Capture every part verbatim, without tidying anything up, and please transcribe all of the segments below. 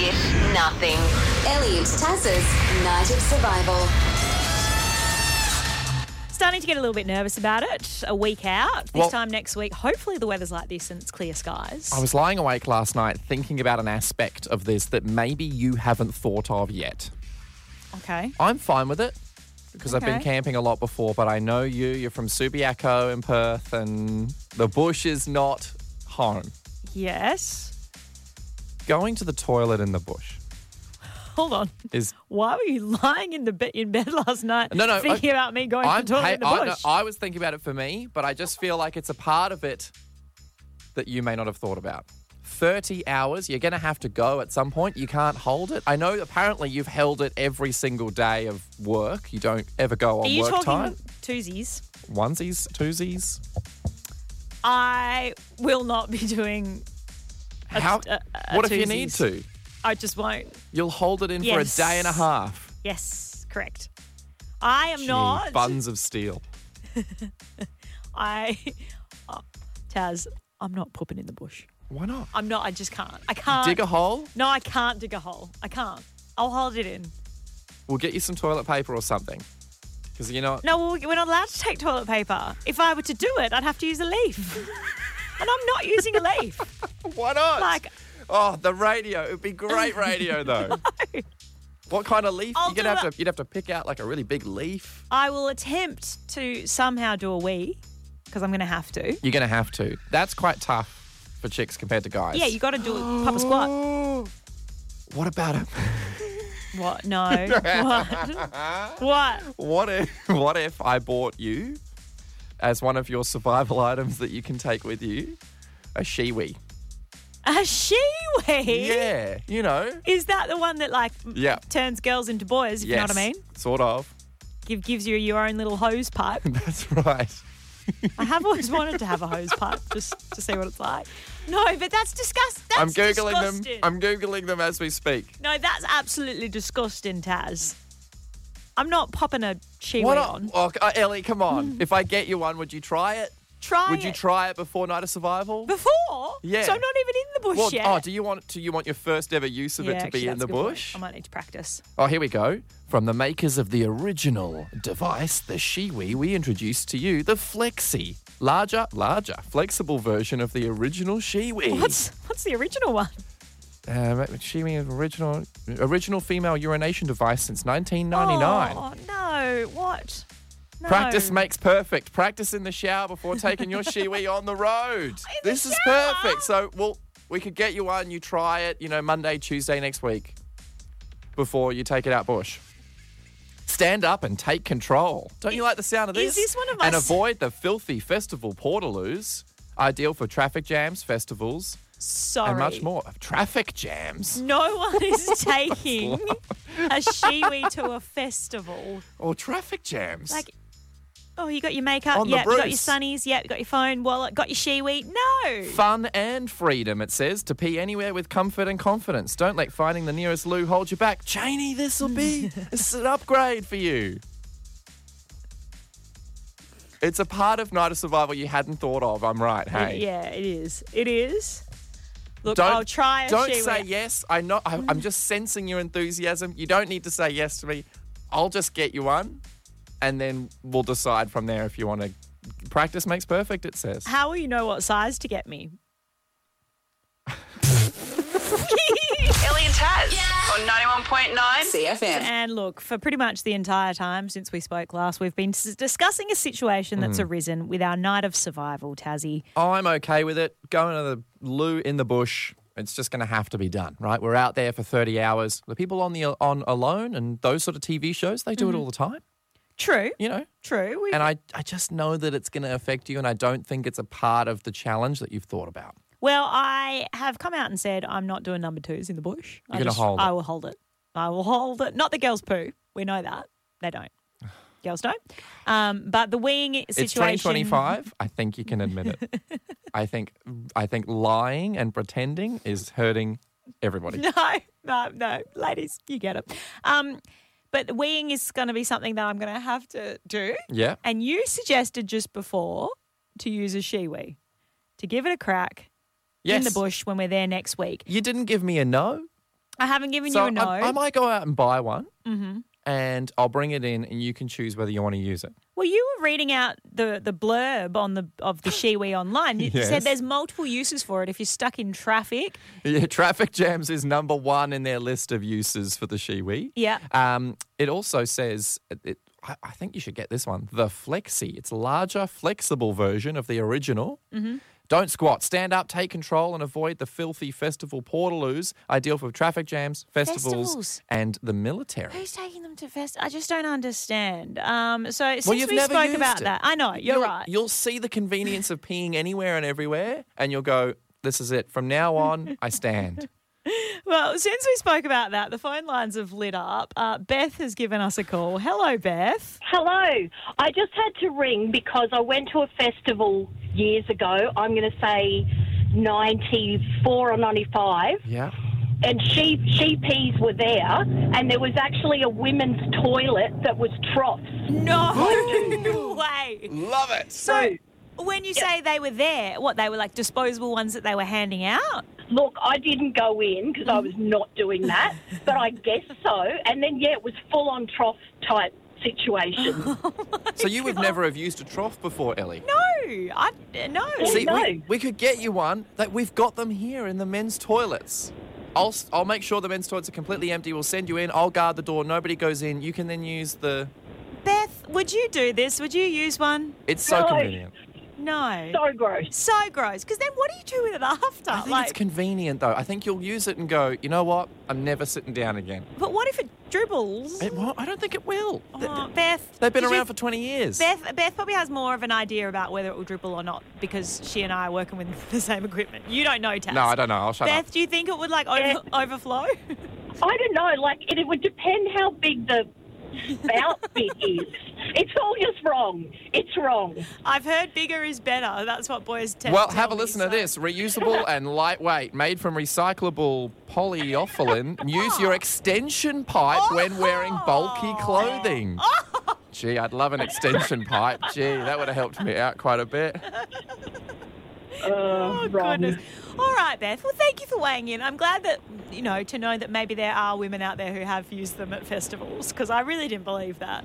miss nothing. Elliot Taz's Night of Survival. Starting to get a little bit nervous about it. A week out. This Well- time next week, hopefully the weather's like this and it's clear skies. I was lying awake last night thinking about an aspect of this that maybe you haven't thought of yet. Okay. I'm fine with it because I've been Okay. camping a lot before, but I know you. You're from Subiaco in Perth and the bush is not home. Yes. Going to the toilet in the bush Hold on. is... Why were you lying in the be- in bed last night No, no, thinking I- about me going I'm, to the toilet hey, in the I, no, bush? I was thinking about it for me, but I just feel like it's a part of it that you may not have thought about. thirty hours, you're going to have to go at some point. You can't hold it. I know apparently you've held it every single day of work. You don't ever go on Are you work talking time. twosies? Onesies, twosies. I will not be doing a, How? a- a What if you need twosies. to? I just won't. You'll hold it in Yes. for a day and a half. Yes, correct. I am Gee, not. buns of steel. I, oh, Taz, I'm not pooping in the bush. Why not? I'm not. I just can't. I can't. Dig a hole. No, I can't dig a hole. I can't. I'll hold it in. We'll get you some toilet paper or something. Because you know what? No, well, we're not allowed to take toilet paper. If I were to do it, I'd have to use a leaf. And I'm not using a leaf. Why not? Like, Oh, the radio. It would be great radio, though. What kind of leaf? I'll You're gonna do have it. to. You'd have to pick out like a really big leaf. I will attempt to somehow do a wee because I'm going to have to. You're gonna have to. That's quite tough for chicks compared to guys. Yeah, you got to do it. Pop a squat. What about it? What? No. What? What? What if? What if I bought you as one of your survival items that you can take with you a shiwi? A shiwi? Yeah, you know. Is that the one that like m- Yeah. turns girls into boys, if you know what I mean? Sort of. Give, gives you your own little hose pipe. That's right. I have always wanted to have a hose pipe just to see what it's like. No, but that's disgusting. That's I'm googling disgusting. them. I'm googling them as we speak. No, that's absolutely disgusting, Taz. I'm not popping a shiwi What? on. Oh, uh, Ellie, come on. If I get you one, would you try it? Try Would it. you try it before Night of Survival? Before? Yeah. So I'm not even in the bush Well, yet. oh, do you want do you want your first ever use of yeah, it to actually, be in that's the a good point. bush? I might need to practice. Oh, here we go. From the makers of the original device, the Shiwi, we introduce to you the Flexi. Larger, larger, flexible version of the original Shiwi. What's what's the original one? Uh, Shiwi original original female urination device since nineteen ninety-nine. Oh, no. What? No. Practice makes perfect. Practice in the shower before taking your Shiwi on the road. the This is shower? perfect. So, well, we could get you one. You try it, you know, Monday, Tuesday next week before you take it out bush. Stand up and take control. Don't you like the sound of this? Is this one of my And s- avoid the filthy festival portaloos. Ideal for traffic jams, festivals, Sorry. and much more. Traffic jams No one is taking a shiwi to a festival. or traffic jams. Like, oh, you got your makeup, On the yeah, you got your Bruce. sunnies, yeah, you got your phone, wallet, got your shiwi. No. Fun and freedom, it says, to pee anywhere with comfort and confidence. Don't let finding the nearest loo hold you back. Cheney, this'll be this is an upgrade for you. It's a part of Night of Survival you hadn't thought of, I'm right, hey? Yeah, it is. It is. Look, Don't, I'll try a Don't shiwi. say yes. I know, I, I'm just sensing your enthusiasm. You don't need to say yes to me. I'll just get you one, and then we'll decide from there if you want to. Practice makes perfect, it says. How will you know what size to get me? Ellie and Taz on ninety-one point nine C F M. And look, for pretty much the entire time since we spoke last, we've been s- discussing a situation that's Mm. arisen with our Night of Survival, Tassie. I'm okay with it. Going to the loo in the bush, it's just going to have to be done, right? We're out there for thirty hours. The people on the on Alone and those sort of T V shows, they do Mm-hmm. it all the time, True, you know. true. We've, And I, I just know that it's going to affect you, and I don't think it's a part of the challenge that you've thought about. well, I have come out and said I'm not doing number twos in the bush. I You're gonna just- hold it. I will hold it. I will hold it. Not the girls poo. We know that. They don't. Girls don't. Um, but the wing situation. It's twenty twenty-five. I think you can admit it. I think I think lying and pretending is hurting everybody. No, no, no. Ladies, you get it. Um, but weeing is going to be something that I'm going to have to do. Yeah. And you suggested just before to use a shiwi, to give it a crack Yes. in the bush when we're there next week. You didn't give me a no. I haven't given So you a no. I, I might go out and buy one, and I'll bring it in, and you can choose whether you want to use it. Well, you were reading out the, the blurb on the of the Shiwi online. You Yes. said there's multiple uses for it if you're stuck in traffic. Yeah, traffic jams is number one in their list of uses for the Shiwi. Yeah. Um, it also says, it, I, I think you should get this one, the Flexi. It's a larger, flexible version of the original. Mm-hmm. Don't squat. Stand up, take control, and avoid the filthy festival portaloos. Ideal for traffic jams, festivals, Festivals. and the military. Who's taking them to fest? I just don't understand. Um, so since Well, you've we never spoke used about it. that, I know you're you'll, right. You'll see the convenience of peeing anywhere and everywhere, and you'll go, this is it. From now on, I stand. Well, since we spoke about that, the phone lines have lit up. Uh, Beth has given us a call. Hello, Beth. Hello. I just had to ring because I went to a festival years ago. I'm going to say ninety-four or ninety-five. Yeah. And she she peas were there, and there was actually a women's toilet that was troughs. No way. Love it. So when you say they were there, what, they were like disposable ones that they were handing out? Look, I didn't go in because I was not doing that, but I guess so. And then, yeah, it was full-on trough type situation. So you would never have used a trough before, Ellie? No, I no. See, no. we, we could get you one. That we've got them here in the men's toilets. I'll I'll make sure the men's toilets are completely empty. We'll send you in. I'll guard the door. Nobody goes in. You can then use the. Beth, would you do this? Would you use one? It's so No. convenient. No. So gross. So gross. Because then what do you do with it after? I think like, it's convenient though. I think you'll use it and go, you know what? I'm never sitting down again. but what if it dribbles? It won't. I don't think it will. Th- Oh, Beth. They've been did around you- for twenty years. Beth, Beth probably has more of an idea about whether it will dribble or not because she and I are working with the same equipment. You don't know, Taz. No, I don't know. I'll shut Beth, up. do you think it would like over, Yeah. overflow? I don't know. Like, it, it would depend how big the spout bit is. It's all just wrong. It's wrong. I've heard bigger is better. That's what boys tell Well, tell have a me, listen so- to this. Reusable and lightweight, made from recyclable polyethylene. Use your extension pipe when wearing bulky clothing. Gee, I'd love an extension pipe. Gee, that would have helped me out quite a bit. Oh, goodness. All right, Beth. Well, thank you for weighing in. I'm glad that, you know, to know that maybe there are women out there who have used them at festivals because I really didn't believe that.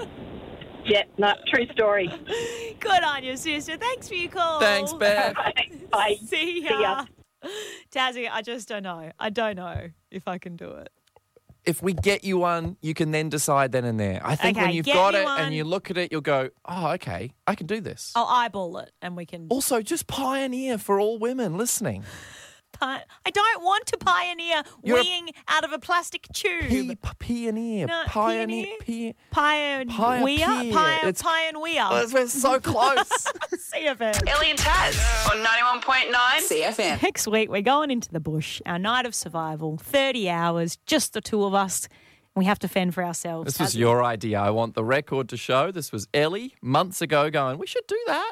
Yeah, no, true story. Good on you, sister. Thanks for your call. Thanks, Beth. Bye. See ya. See ya. Tazzy, I just don't know. I don't know if I can do it. If we get you one, you can then decide then and there. I think Okay, when you've get got me it one. and you look at it, you'll go, oh, okay, I can do this. I'll eyeball it and we can. Also, just pioneer for all women listening. Pi- I don't want to pioneer You're a- weeing out of a plastic tube. P- p- pioneer. No, pioneer. pioneer? Pi- Pioneer. Pioneer. Pioneer. It's- Pioneer. Oh, we're so close. C F M. Ellie and Taz on ninety-one point nine C F M. Next week, we're going into the bush. Our night of survival. thirty hours, just the two of us. We have to fend for ourselves. This was Tazzy. your idea. I want the record to show. This was Ellie months ago going, we should do that.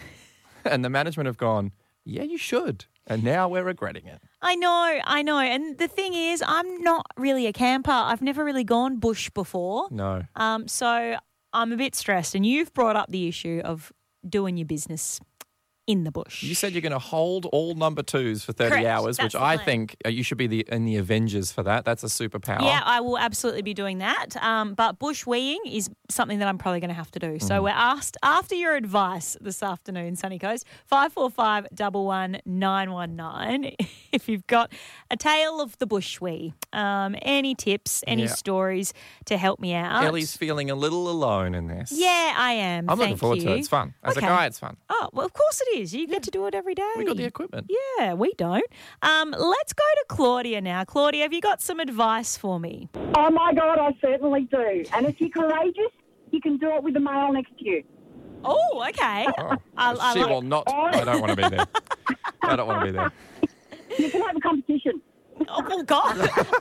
And the management have gone, yeah, you should. And now we're regretting it. I know, I know. And the thing is, I'm not really a camper. I've never really gone bush before. No. Um, so I'm a bit stressed. And you've brought up the issue of doing your business in the bush. You said you're going to hold all number twos for thirty Correct. hours, That's which the I plan. think uh, you should be the in the Avengers for that. That's a superpower. Yeah, I will absolutely be doing that. Um, but bush weeing is something that I'm probably going to have to do. So we're asked, after your advice this afternoon, Sunny Coast, five four five, one one nine one nine, if you've got a tale of the bush wee, um, any tips, any Yeah. stories to help me out. Ellie's feeling a little alone in this. Yeah, I am. I'm looking Thank forward to you. it. It's fun. As Okay. a guy, it's fun. Oh, well, of course it is. You get to do it every day. We got the equipment. Yeah, we don't. Um, let's go to Claudia now. Claudia, have you got some advice for me? Oh, my God, I certainly do. And if you're courageous, you can do it with the male next to you. Oh, okay. Oh, I- I she like- will not. I don't want to be there. I don't want to be there. You can have a competition. Oh, well, God.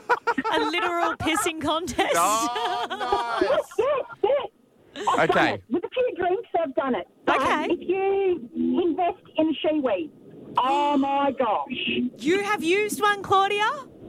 A literal pissing contest. Oh, Yes, yes. I've done Okay. it. With a few drinks, I've done it. But Okay. if you invest in shiwi, oh, my gosh. You have used one, Claudia?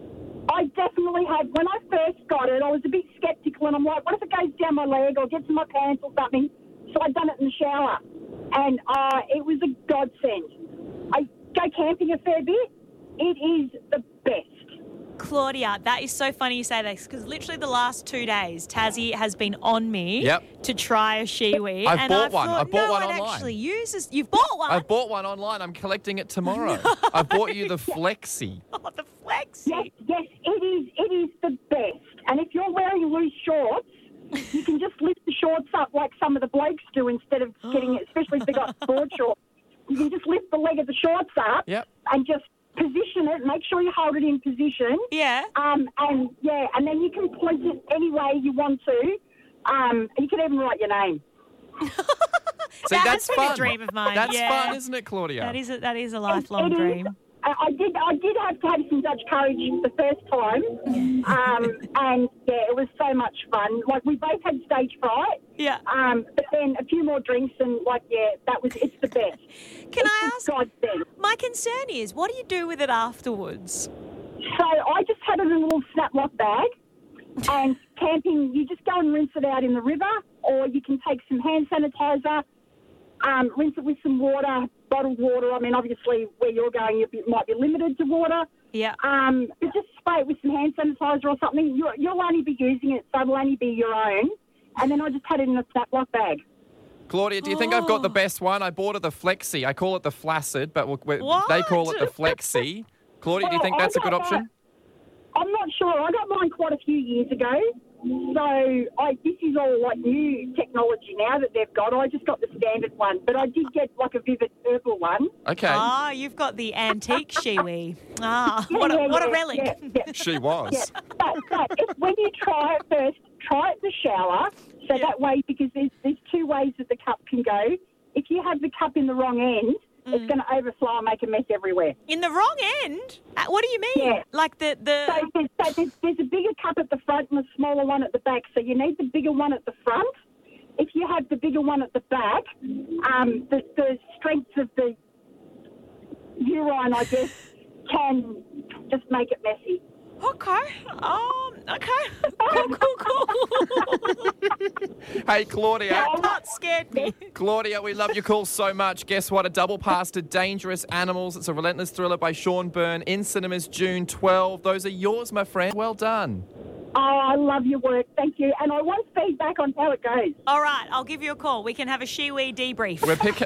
I definitely have. When I first got it, I was a bit sceptical, and I'm like, what if it goes down my leg or gets in my pants or something? So I'd done it in the shower, and uh, it was a godsend. I go camping a fair bit. It is the best. Claudia, that is so funny you say this because literally the last two days, Tassie has been on me Yep. to try a Shiwi. I've and bought I've one. Thought, I've bought no one one online. actually uses. You've bought one. I bought one online. I'm collecting it tomorrow. I bought you the Flexi. Oh, the Flexi. Yes, yes, it is. It is the best. And if you're wearing loose shorts, you can just lift the shorts up like some of the blokes do instead of getting it, especially if they've got board shorts. You can just lift the leg of the shorts up Yep. and just position it. Make sure you hold it in position. Yeah. Um, and, yeah, and then you can point it any way you want to. Um, and you can even write your name. See, That that's has been a fun. dream of mine, That's yeah. fun, isn't it, Claudia? That is a, that is a lifelong It is. dream. I, I did. I did have to have some Dutch courage the first time, um, and yeah, it was so much fun. Like we both had stage fright, Yeah. um, but then a few more drinks, and like yeah, that was it's the best. Can It's I just ask? God's thing. My concern is, what do you do with it afterwards? So I just had it in a little snap-lock bag, and camping, you just go and rinse it out in the river, or you can take some hand sanitizer, um, rinse it with some water, bottled water. I mean, obviously, where you're going, you be- might be limited to water. Yeah. Um, but just spray it with some hand sanitizer or something. You, you'll only be using it, so it'll only be your own. And then I just had it in a snap-lock bag. Claudia, do you think I've got Oh. the best one? I bought her the Flexi. I call it the Flaccid, but we'll, we What? they call it the Flexi. Claudia, do you Well, think I that's a got good that- option? I'm not sure. I got mine quite a few years ago. So I, this is all like new technology now that they've got. I just got the standard one, but I did get like a vivid purple one. Okay. Ah, you've got the antique Shiwi. Ah, Yeah, what a, yeah, what a yeah, relic. Yeah, yeah. She was. Yeah, but, but if, when you try it first, try it in the shower. So Yeah. that way, because there's, there's two ways that the cup can go. If you have the cup in the wrong end, Mm. it's going to overflow and make a mess everywhere. In the wrong end? Uh, What do you mean? Yeah. Like the... the So, there's, so there's, there's a bigger cup at the front and a smaller one at the back. So you need the bigger one at the front. If you have the bigger one at the back, um, the, the strength of the urine, I guess, can just make it messy. Okay. Um, okay. Cool, cool, cool. Hey, Claudia. That scared me. Claudia, we love your call so much. Guess what? A double pass to Dangerous Animals. It's a relentless thriller by Sean Byrne in cinemas June twelfth. Those are yours, my friend. Well done. Oh, I love your work. Thank you. And I want feedback on how it goes. All right, I'll give you a call. We can have a Shiwi debrief. We're picking.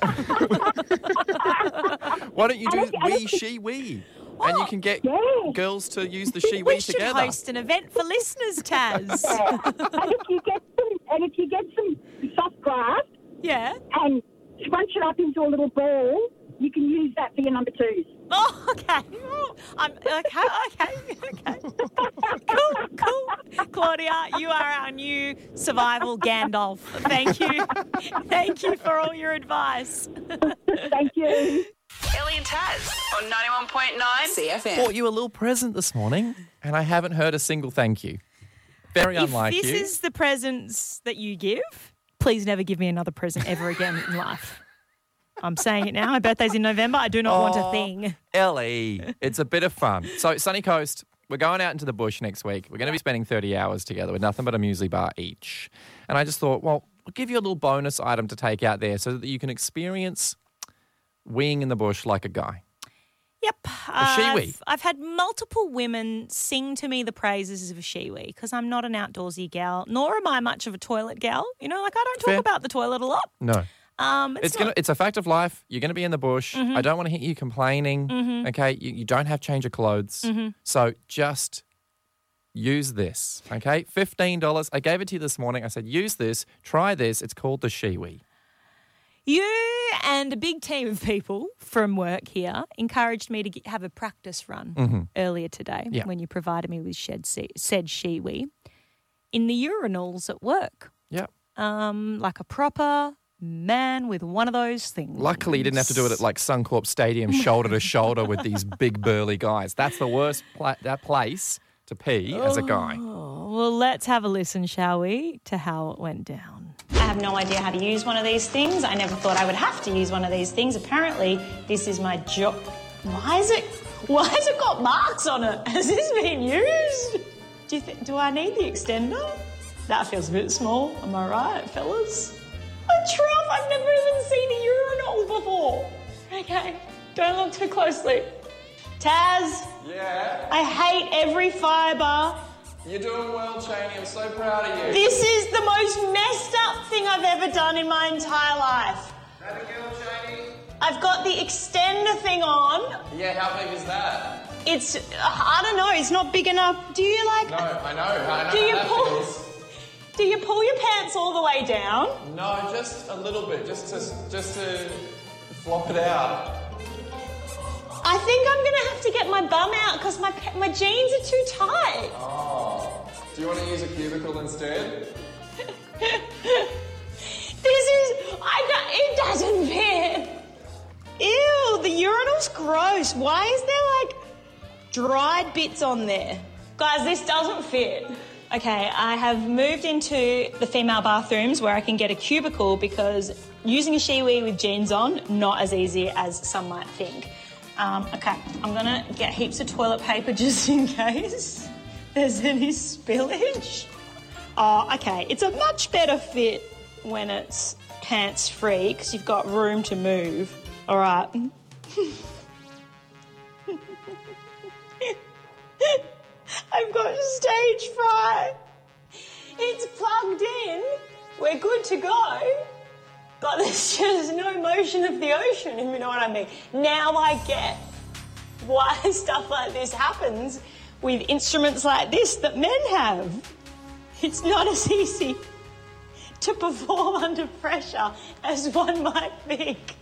Why don't you do And if- and we, if- she, we? And you can get Yeah. girls to use the she, we we should together. host an event for listeners, Taz. and if you get some, and if you get some soft grass Yeah. and scrunch it up into a little ball, you can use that for your number twos. Oh, okay. Oh, I'm okay, okay, okay. Cool, cool. Claudia, you are our new survival Gandalf. Thank you. Thank you for all your advice. Thank you. Ellie and Taz on ninety-one point nine C F M. Bought you a little present this morning, and I haven't heard a single thank you. Very unlike if this you. is the presents that you give, please never give me another present ever again in life. I'm saying it now. My birthday's in November. I do not want a Oh. thing. Ellie, it's a bit of fun. So, Sunny Coast, we're going out into the bush next week. We're going to be spending thirty hours together with nothing but a muesli bar each. And I just thought, well, we'll give you a little bonus item to take out there so that you can experience weeing in the bush like a guy. Yep. shiwi. I've, I've had multiple women sing to me the praises of a shiwi because I'm not an outdoorsy gal, nor am I much of a toilet gal. You know, like I don't talk Fair. about the toilet a lot. No. Um, it's It's not- gonna. It's a fact of life. You're gonna be in the bush. I don't want to hear you complaining. Okay, you, you don't have change of clothes. So just use this. Okay, fifteen dollars. I gave it to you this morning. I said use this. Try this. It's called the Shiwi. You and a big team of people from work here encouraged me to get, have a practice run earlier today Yeah. when you provided me with shed, said shiwi in the urinals at work, Yep. um, like a proper man with one of those things. Luckily, you didn't have to do it at like Suncorp Stadium, shoulder to shoulder with these big burly guys. That's the worst pla- that place to pee as a guy. Oh, well, let's have a listen, shall we, to how it went down. I have no idea how to use one of these things. I never thought I would have to use one of these things. Apparently, this is my job. Why is it? Why has it got marks on it? Has this been used? Do you think? Do I need the extender? That feels a bit small. Am I right, fellas? A trough. I've never even seen a urinal before. Okay, don't look too closely. Taz, Yeah? I hate every fibre. You're doing well, Cheney. I'm so proud of you. This is the most messed up thing I've ever done in my entire life. That a girl, Cheney? I've got the extender thing on. Yeah, how big is that? It's, I don't know, it's not big enough. Do you like, No, I know. I know Do how you that pull- feels. do you pull your pants all the way down? No, just a little bit, just to just to flop it out. I think I'm going to have to get my bum out because my, pa- my jeans are too tight. Oh, do you want to use a cubicle instead? This is, I don't, it doesn't fit. Ew, the urinal's gross. Why is there like dried bits on there? Guys, this doesn't fit. Okay, I have moved into the female bathrooms where I can get a cubicle because using a Shewee with jeans on, not as easy as some might think. Um, okay, I'm gonna get heaps of toilet paper just in case there's any spillage. Oh, okay, it's a much better fit when it's pants free because you've got room to move. All right. I've got stage fright. It's plugged in. We're good to go. But there's just no motion of the ocean, if you know what I mean. Now I get why stuff like this happens with instruments like this that men have. It's not as easy to perform under pressure as one might think.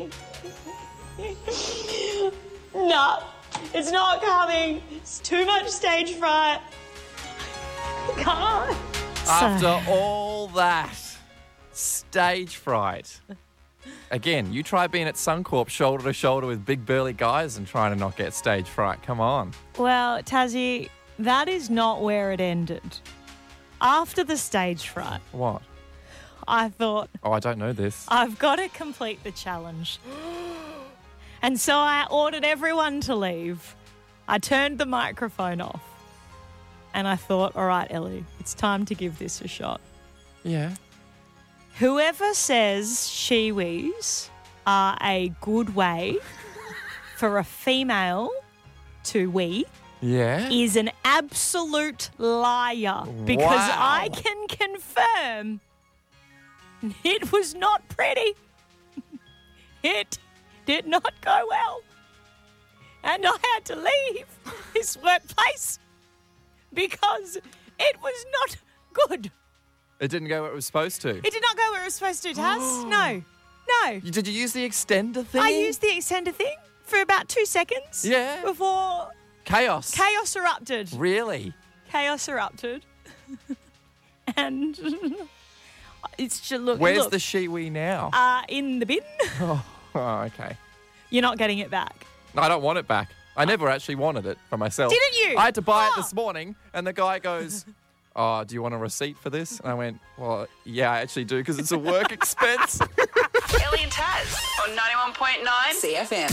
No, it's not coming. It's too much stage fright. I can't. After all that, stage fright. Again, you try being at Suncorp shoulder to shoulder with big burly guys and trying to not get stage fright. Come on. Well, Tazzy, that is not where it ended. After the stage fright, What? I thought, Oh, I don't know this. I've got to complete the challenge. And so I ordered everyone to leave. I turned the microphone off. And I thought, all right, Ellie, it's time to give this a shot. Yeah. Whoever says Shewees are a good way for a female to wee Yeah? is an absolute liar because Wow. I can confirm it was not pretty. It did not go well. And I had to leave this workplace because it was not good. It didn't go where it was supposed to. It did not go where it was supposed to, Taz. No. No. You- Did you use the extender thing? I used the extender thing for about two seconds. Yeah. Before Chaos. chaos erupted. Really? Chaos erupted. And it's just, look. Where's look, the Shewee now? Uh, in the bin. oh, okay. You're not getting it back. I don't want it back. I never actually wanted it for myself. Didn't you? I had to buy it Oh. this morning, and the guy goes, oh, do you want a receipt for this? And I went, well, yeah, I actually do, because it's a work expense. Ellie and Taz on ninety-one point nine C F M.